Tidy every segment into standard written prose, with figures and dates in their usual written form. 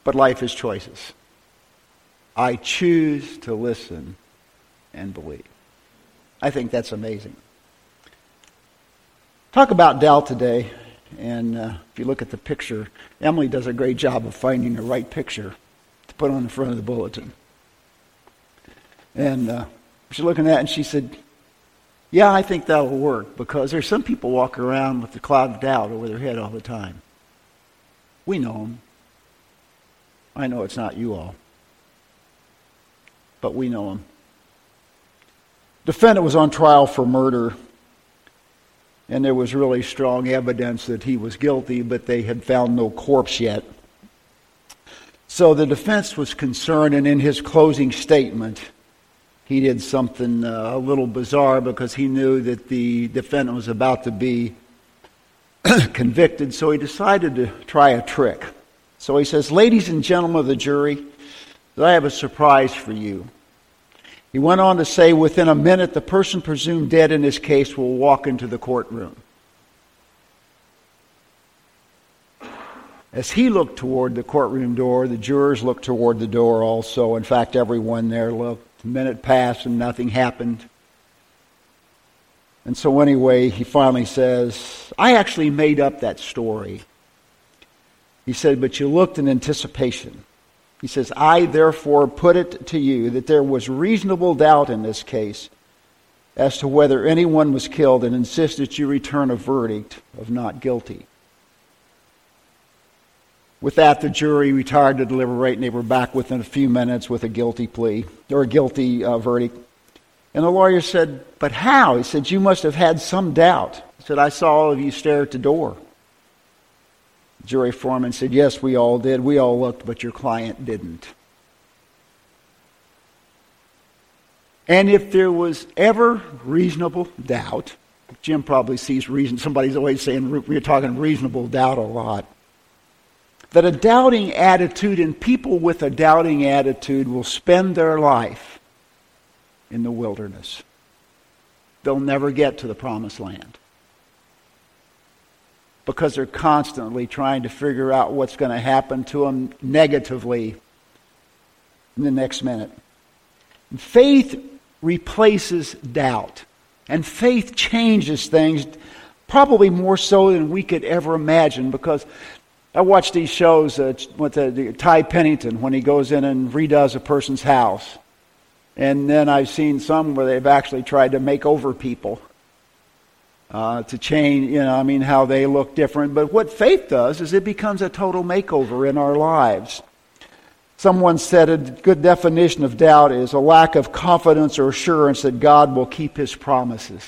But life is choices. I choose to listen and believe. I think that's amazing. Talk about doubt today. And if you look at the picture, Emily does a great job of finding the right picture to put on the front of the bulletin. And she's looking at it and she said, yeah, I think that'll work, because there's some people walking around with the cloud of doubt over their head all the time. We know them. I know it's not you all, but we know them. Defendant was on trial for murder, and there was really strong evidence that he was guilty, but they had found no corpse yet. So the defense was concerned, and in his closing statement, he did something a little bizarre, because he knew that the defendant was about to be convicted, so he decided to try a trick. So he says, ladies and gentlemen of the jury, I have a surprise for you. He went on to say, within a minute, the person presumed dead in this case will walk into the courtroom. As he looked toward the courtroom door, the jurors looked toward the door also. In fact, everyone there looked. A minute passed and nothing happened. And so anyway, he finally says, I actually made up that story. He said, but you looked in anticipation. He says, I therefore put it to you that there was reasonable doubt in this case as to whether anyone was killed, and insist that you return a verdict of not guilty. With that, the jury retired to deliberate, and they were back within a few minutes with a guilty plea, or a guilty verdict. And the lawyer said, but how? He said, you must have had some doubt. He said, I saw all of you stare at the door. The jury foreman said, yes, we all did. We all looked, but your client didn't. And if there was ever reasonable doubt, Jim probably sees reason. Somebody's always saying we're talking reasonable doubt a lot. That a doubting attitude, and people with a doubting attitude, will spend their life in the wilderness. They'll never get to the promised land, because they're constantly trying to figure out what's going to happen to them negatively in the next minute. Faith replaces doubt, and faith changes things probably more so than we could ever imagine, because I watch these shows with Ty Pennington when he goes in and redoes a person's house. And then I've seen some where they've actually tried to make over people to change, how they look different. But what faith does is it becomes a total makeover in our lives. Someone said a good definition of doubt is a lack of confidence or assurance that God will keep His promises.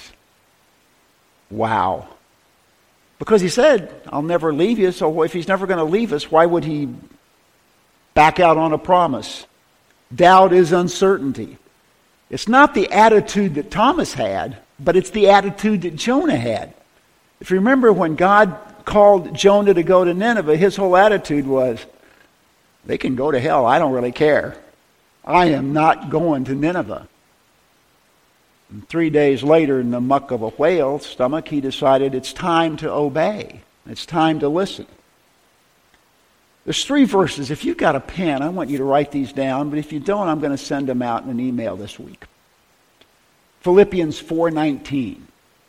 Wow. Because He said, I'll never leave you, so if He's never going to leave us, why would He back out on a promise? Doubt is uncertainty. It's not the attitude that Thomas had, but it's the attitude that Jonah had. If you remember when God called Jonah to go to Nineveh, his whole attitude was, they can go to hell, I don't really care. I am not going to Nineveh. And 3 days later, in the muck of a whale's stomach, he decided it's time to obey. It's time to listen. There's 3 verses. If you've got a pen, I want you to write these down. But if you don't, I'm going to send them out in an email this week. Philippians 4:19.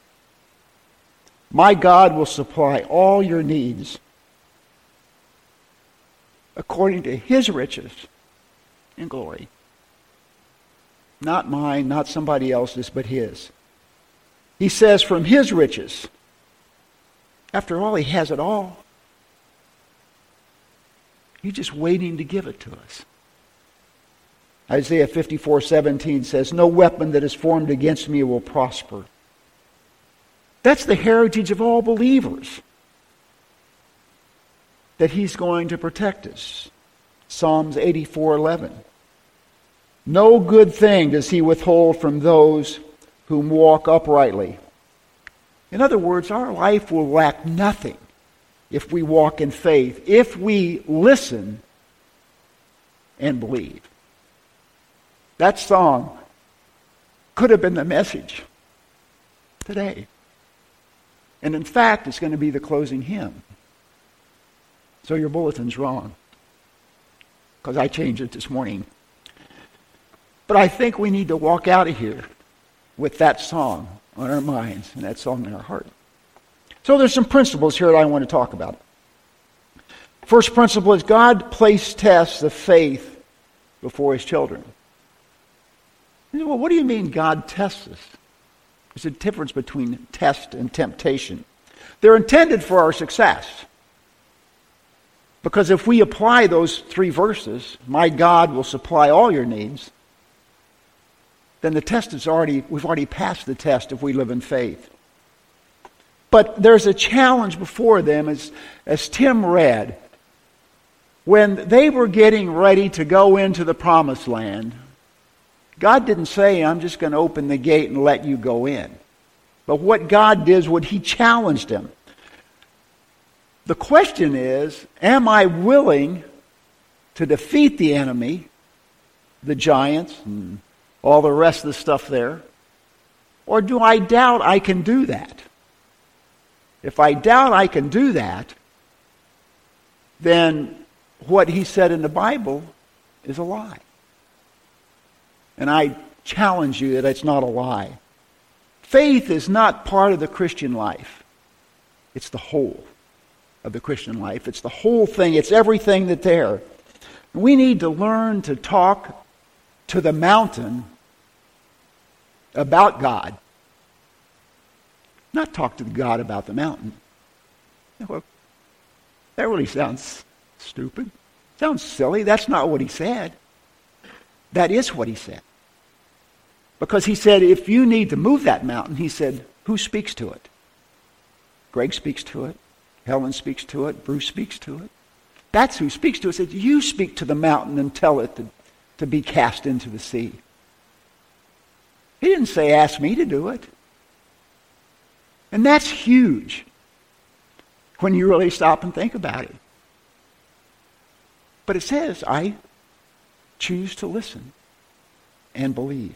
My God will supply all your needs according to His riches in glory. Not mine, not somebody else's, but His. He says from His riches. After all, He has it all. He's just waiting to give it to us. Isaiah 54:17 says, no weapon that is formed against me will prosper. That's the heritage of all believers, that He's going to protect us. Psalms 84:11. No good thing does He withhold from those whom walk uprightly. In other words, our life will lack nothing if we walk in faith, if we listen and believe. That song could have been the message today. And in fact, it's going to be the closing hymn. So your bulletin's wrong. because I changed it this morning. But I think we need to walk out of here with that song on our minds and that song in our heart. So there's some principles here that I want to talk about. First principle is God placed tests of faith before his children. Well, what do you mean God tests us? There's a difference between test and temptation. They're intended for our success. Because if we apply those 3 verses, my God will supply all your needs, then the test is we've already passed the test if we live in faith. But there's a challenge before them, as Tim read. When they were getting ready to go into the promised land, God didn't say, I'm just going to open the gate and let you go in. But what God did is he challenged them. The question is, am I willing to defeat the enemy, the giants, and all the rest of the stuff there? Or do I doubt I can do that? If I doubt I can do that, then what he said in the Bible is a lie. And I challenge you that it's not a lie. Faith is not part of the Christian life. It's the whole of the Christian life. It's the whole thing. It's everything that's there. We need to learn to talk to the mountain about God. Not talk to God about the mountain. Well, that really sounds stupid. Sounds silly. That's not what he said. That is what he said. Because he said, if you need to move that mountain, he said, who speaks to it? Greg speaks to it. Helen speaks to it. Bruce speaks to it. That's who speaks to it. He said, you speak to the mountain and tell it to be cast into the sea. He didn't say, ask me to do it. And that's huge when you really stop and think about it. But it says, I choose to listen and believe.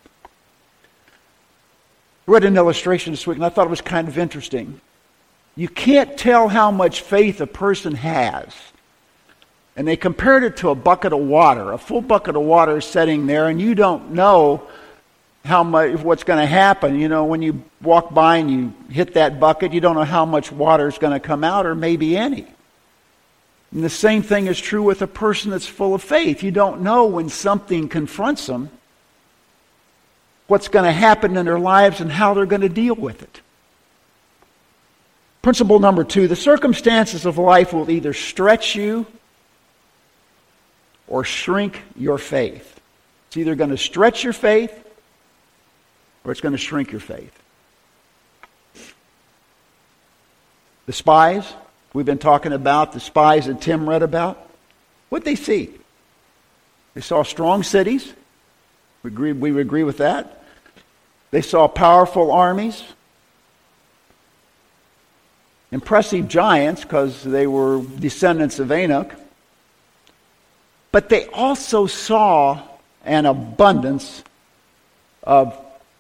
I read an illustration this week, and I thought it was kind of interesting. You can't tell how much faith a person has. And they compared it to a bucket of water. A full bucket of water is sitting there, and you don't know what's going to happen. You know, when you walk by and you hit that bucket, you don't know how much water is going to come out, or maybe any. And the same thing is true with a person that's full of faith. You don't know when something confronts them, what's going to happen in their lives and how they're going to deal with it. Principle number 2, the circumstances of life will either stretch you or shrink your faith. It's either going to stretch your faith or it's going to shrink your faith. The spies we've been talking about, the spies that Tim read about, what'd they see? They saw strong cities. We would agree with that. They saw powerful armies. Impressive giants because they were descendants of Enoch. But they also saw an abundance of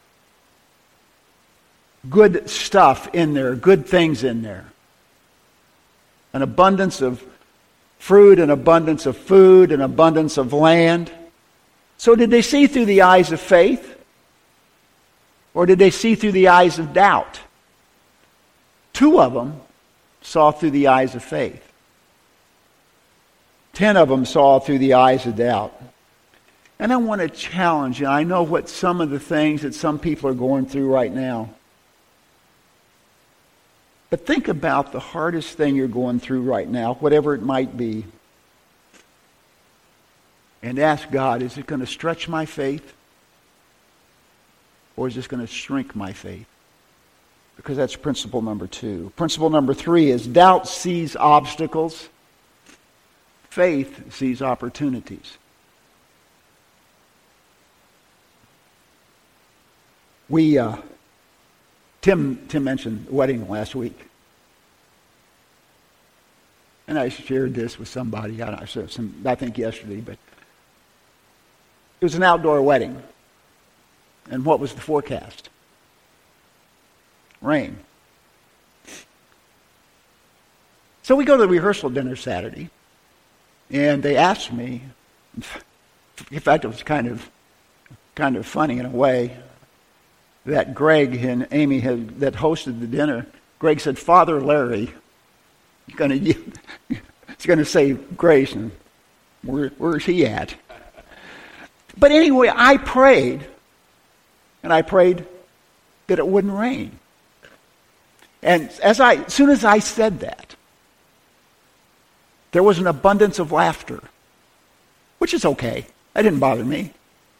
good stuff in there, good things in there. An abundance of fruit, an abundance of food, an abundance of land. So did they see through the eyes of faith? Or did they see through the eyes of doubt? 2 of them saw through the eyes of faith. 10 of them saw through the eyes of doubt. And I want to challenge you. I know what some of the things that some people are going through right now. But think about the hardest thing you're going through right now, whatever it might be. And ask God, is it going to stretch my faith? Or is this going to shrink my faith? Because that's principle number 2. Principle number 3 is doubt sees obstacles. Faith sees opportunities. Tim mentioned wedding last week. And I shared this with somebody, I think yesterday, but it was an outdoor wedding. And what was the forecast? Rain. So we go to the rehearsal dinner Saturday, and they asked me, In fact, it was kind of funny in a way that Greg and Amy that hosted the dinner. Greg said, "Father Larry, he's going to say grace, and where's he at?" But anyway, I prayed, and I prayed that it wouldn't rain. And as soon as I said that, there was an abundance of laughter, which is okay. That didn't bother me.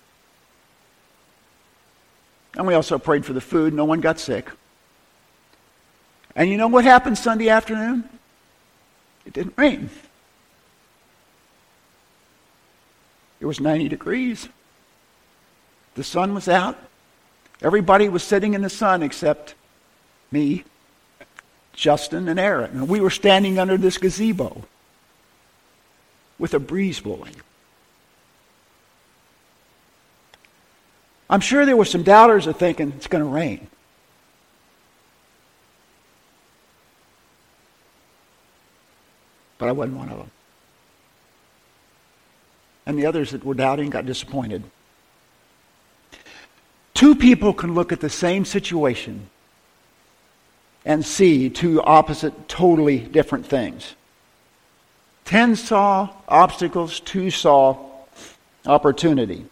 And we also prayed for the food. No one got sick. And you know what happened Sunday afternoon? It didn't rain. It was 90 degrees. The sun was out. Everybody was sitting in the sun except me, Justin, and Aaron. And we were standing under this gazebo with a breeze blowing. I'm sure there were some doubters that thinking it's going to rain. But I wasn't one of them. And the others that were doubting got disappointed. Two people can look at the same situation and see two opposite, totally different things. 10 saw obstacles, 2 saw opportunity.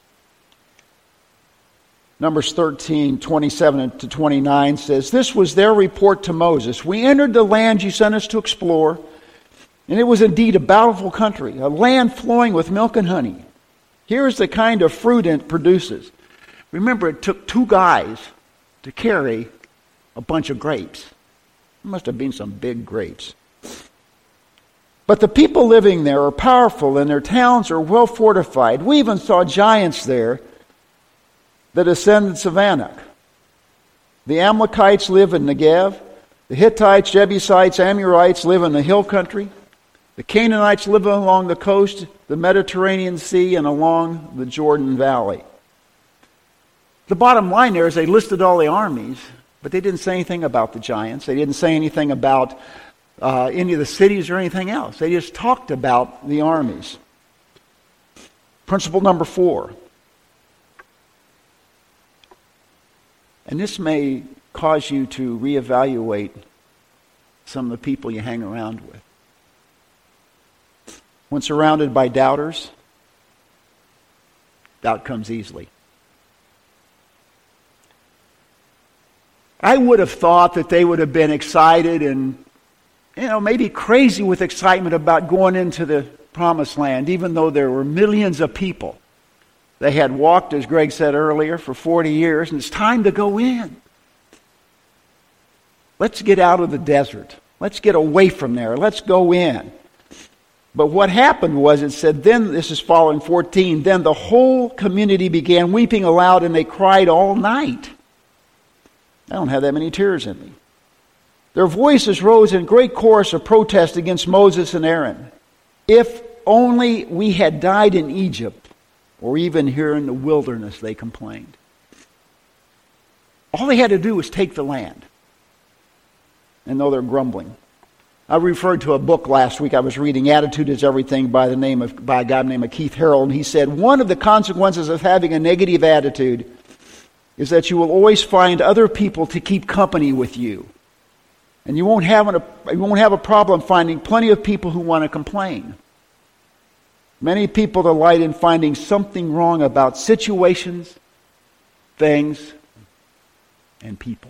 Numbers 13, 27 to 29 says, "This was their report to Moses. We entered the land you sent us to explore, and it was indeed a bountiful country, a land flowing with milk and honey. Here is the kind of fruit it produces." Remember, it took 2 guys to carry a bunch of grapes. There must have been some big grapes. "But the people living there are powerful, and their towns are well fortified. We even saw giants there, the descendants of Anak. The Amalekites live in Negev. The Hittites, Jebusites, Amorites live in the hill country. The Canaanites live along the coast, the Mediterranean Sea, and along the Jordan Valley." The bottom line there is they listed all the armies, but they didn't say anything about the giants. They didn't say anything about any of the cities or anything else. They just talked about the armies. Principle number 4. And this may cause you to reevaluate some of the people you hang around with. When surrounded by doubters, doubt comes easily. I would have thought that they would have been excited and, maybe crazy with excitement about going into the promised land, even though there were millions of people. They had walked, as Greg said earlier, for 40 years, and it's time to go in. Let's get out of the desert. Let's get away from there. Let's go in. But what happened was, it said, then, this is following 14, then the whole community began weeping aloud, and they cried all night. I don't have that many tears in me. Their voices rose in great chorus of protest against Moses and Aaron. "If only we had died in Egypt, or even here in the wilderness," they complained. All they had to do was take the land. And though they're grumbling. I referred to a book last week I was reading, Attitude is Everything, by a guy named Keith Harrell, and he said, one of the consequences of having a negative attitude is that you will always find other people to keep company with you. And you won't have a problem finding plenty of people who want to complain. Many people delight in finding something wrong about situations, things, and people.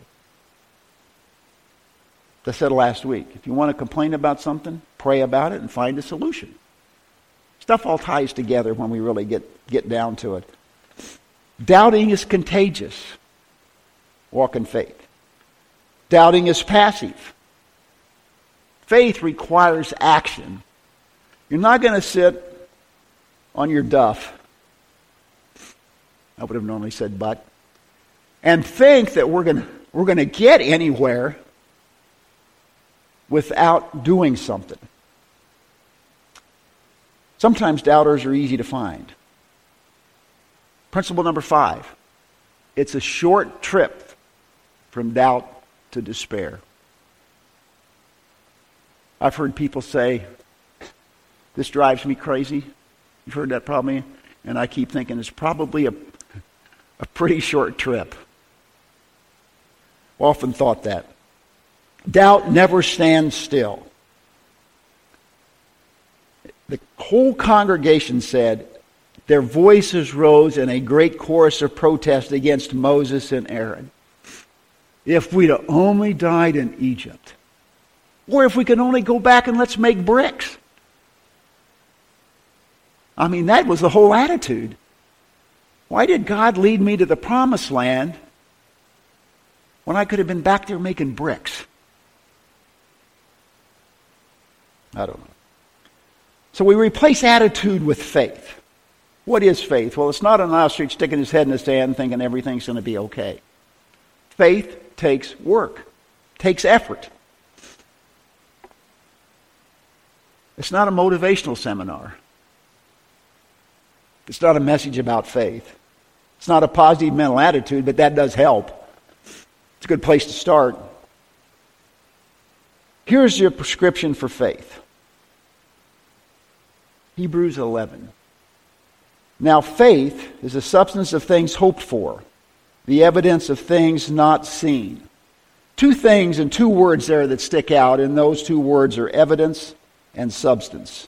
I said last week, if you want to complain about something, pray about it and find a solution. Stuff all ties together when we really get down to it. Doubting is contagious. Walk in faith. Doubting is passive. Faith requires action. You're not going to sit on your duff. I would have normally said but. And think that we're going to get anywhere without doing something. Sometimes doubters are easy to find. Principle number 5. It's a short trip from doubt to despair. I've heard people say, this drives me crazy. You've heard that probably, and I keep thinking it's probably a pretty short trip. Often thought that. Doubt never stands still. The whole congregation said, their voices rose in a great chorus of protest against Moses and Aaron. If we'd have only died in Egypt, or if we could only go back and let's make bricks. I mean, that was the whole attitude. Why did God lead me to the promised land when I could have been back there making bricks? I don't know. So we replace attitude with faith. What is faith? Well, it's not an ostrich sticking his head in the sand thinking everything's going to be okay. Faith takes work, takes effort. It's not a motivational seminar. It's not a message about faith. It's not a positive mental attitude, but that does help. It's a good place to start. Here's your prescription for faith. Hebrews 11. Now faith is the substance of things hoped for, the evidence of things not seen. Two things and two words there that stick out, and those two words are evidence and substance.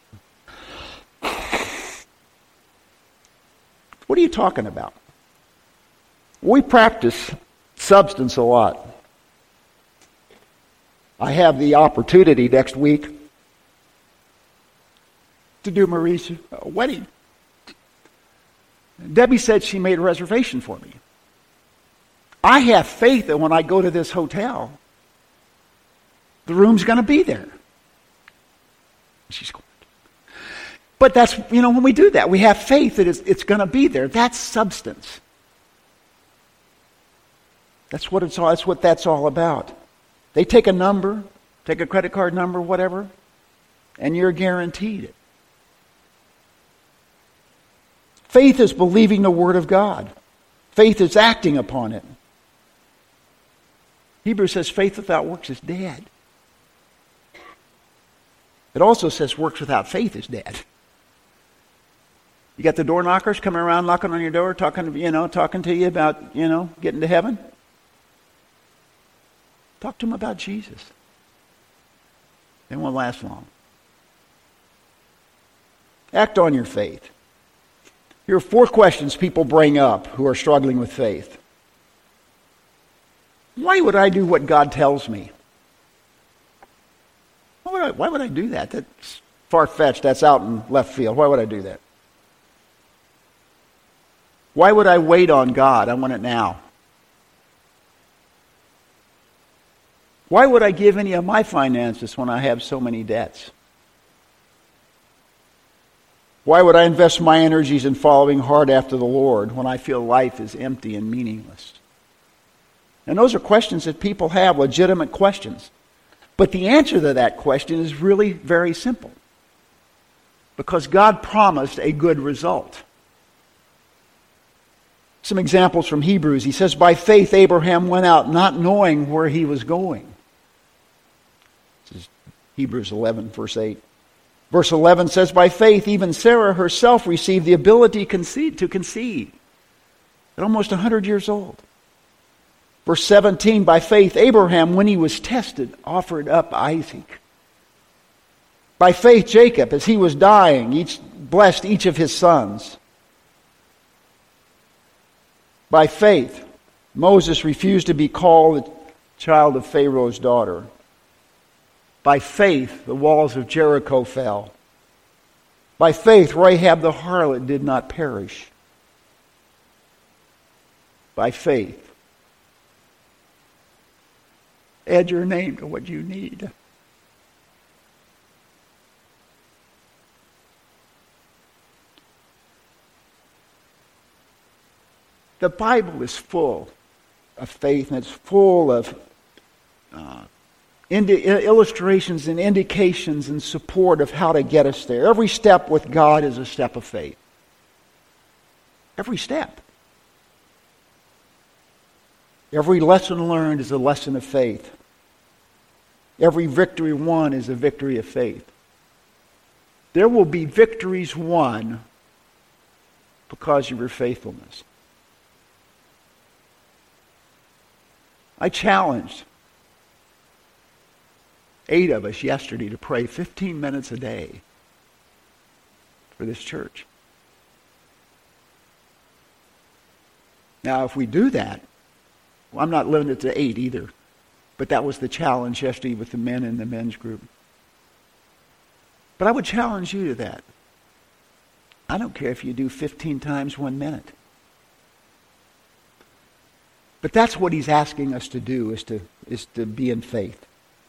What are you talking about? We practice substance a lot. I have the opportunity next week to do Marie's wedding. Debbie said she made a reservation for me. I have faith that when I go to this hotel, the room's going to be there. She's going. But that's, when we do that, we have faith that it's going to be there. That's substance. That's what that's all about. They take a number, take a credit card number, whatever, and you're guaranteed it. Faith is believing the Word of God. Faith is acting upon it. Hebrews says faith without works is dead. It also says works without faith is dead. You got the door knockers coming around knocking on your door, talking to you about, getting to heaven. Talk to them about Jesus. They won't last long. Act on your faith. Here are 4 questions people bring up who are struggling with faith. Why would I do what God tells me? Why would I do that? That's far-fetched. That's out in left field. Why would I do that? Why would I wait on God? I want it now. Why would I give any of my finances when I have so many debts? Why would I invest my energies in following hard after the Lord when I feel life is empty and meaningless? And those are questions that people have, legitimate questions. But the answer to that question is really very simple. Because God promised a good result. Some examples from Hebrews. He says, by faith Abraham went out not knowing where he was going. This is Hebrews 11, verse 8. Verse 11 says, by faith even Sarah herself received the ability to conceive at almost 100 years old. Verse 17, by faith Abraham, when he was tested, offered up Isaac. By faith Jacob, as he was dying, blessed each of his sons. By faith, Moses refused to be called the child of Pharaoh's daughter. By faith, the walls of Jericho fell. By faith, Rahab the harlot did not perish. By faith, add your name to what you need. The Bible is full of faith, and it's full of illustrations and indications and support of how to get us there. Every step with God is a step of faith. Every step. Every lesson learned is a lesson of faith. Every victory won is a victory of faith. There will be victories won because of your faithfulness. I challenged 8 of us yesterday to pray 15 minutes a day for this church. Now, if we do that, well, I'm not limited to 8 either, but that was the challenge yesterday with the men in the men's group. But I would challenge you to that. I don't care if you do 15 times 1 minute. But that's what he's asking us to do, is to be in faith.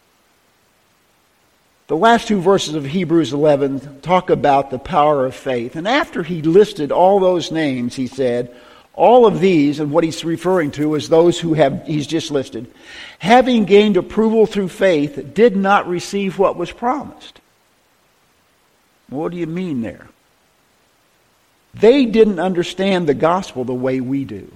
The last 2 verses of Hebrews 11 talk about the power of faith. And after he listed all those names, he said, all of these, and what he's referring to is those who he's just listed, having gained approval through faith, did not receive what was promised. What do you mean there? They didn't understand the gospel the way we do.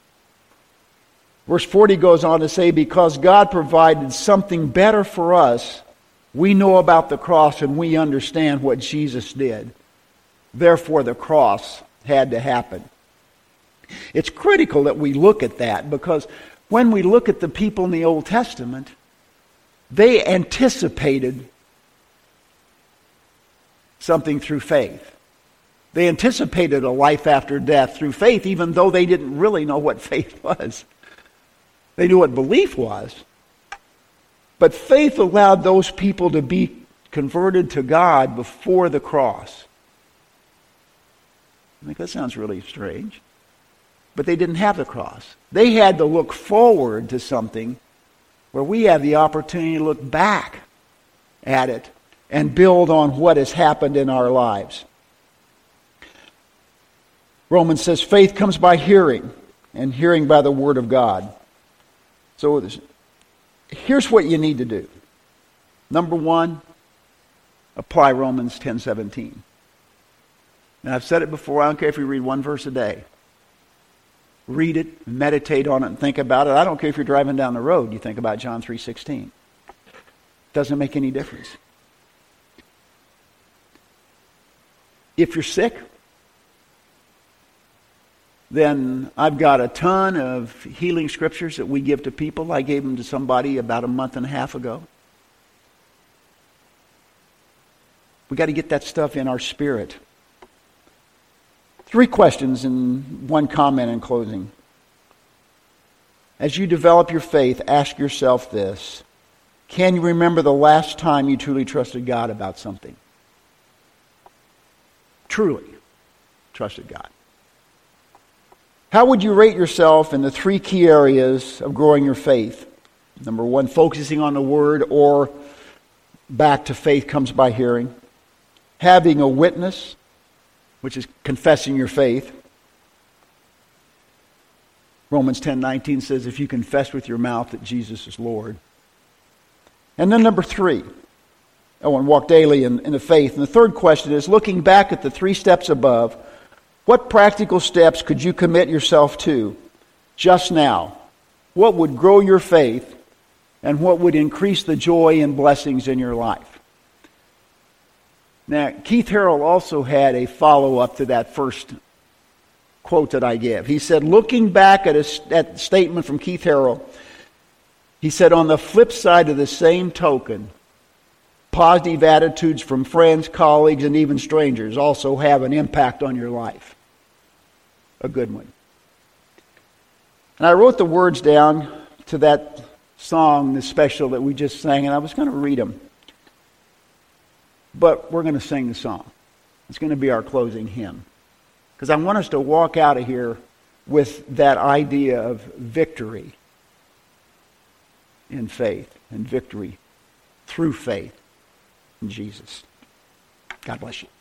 Verse 40 goes on to say, because God provided something better for us, we know about the cross and we understand what Jesus did. Therefore, the cross had to happen. It's critical that we look at that, because when we look at the people in the Old Testament, they anticipated something through faith. They anticipated a life after death through faith, even though they didn't really know what faith was. They knew what belief was. But faith allowed those people to be converted to God before the cross. I think that sounds really strange. But they didn't have the cross. They had to look forward to something where we have the opportunity to look back at it and build on what has happened in our lives. Romans says faith comes by hearing, and hearing by the Word of God. So here's what you need to do. Number 1, apply Romans 10:17. Now, I've said it before, I don't care if you read 1 verse a day. Read it, meditate on it, and think about it. I don't care if you're driving down the road, you think about John 3:16. Doesn't make any difference. If you're sick, then I've got a ton of healing scriptures that we give to people. I gave them to somebody about a month and a half ago. We got to get that stuff in our spirit. 3 questions and 1 comment in closing. As you develop your faith, ask yourself this. Can you remember the last time you truly trusted God about something? Truly trusted God. How would you rate yourself in the 3 key areas of growing your faith? Number 1, focusing on the Word, or back to faith comes by hearing. Having a witness, which is confessing your faith. Romans 10:19 says, if you confess with your mouth that Jesus is Lord. And then number 3, and walk daily in the faith. And the third question is, looking back at the 3 steps above, what practical steps could you commit yourself to just now? What would grow your faith, and what would increase the joy and blessings in your life? Now, Keith Harrell also had a follow-up to that first quote that I give. He said, looking back at a statement from Keith Harrell, he said, on the flip side of the same token, positive attitudes from friends, colleagues, and even strangers also have an impact on your life. A good one. And I wrote the words down to that song, the special that we just sang, and I was going to read them. But we're going to sing the song. It's going to be our closing hymn. Because I want us to walk out of here with that idea of victory in faith, and victory through faith in Jesus. God bless you.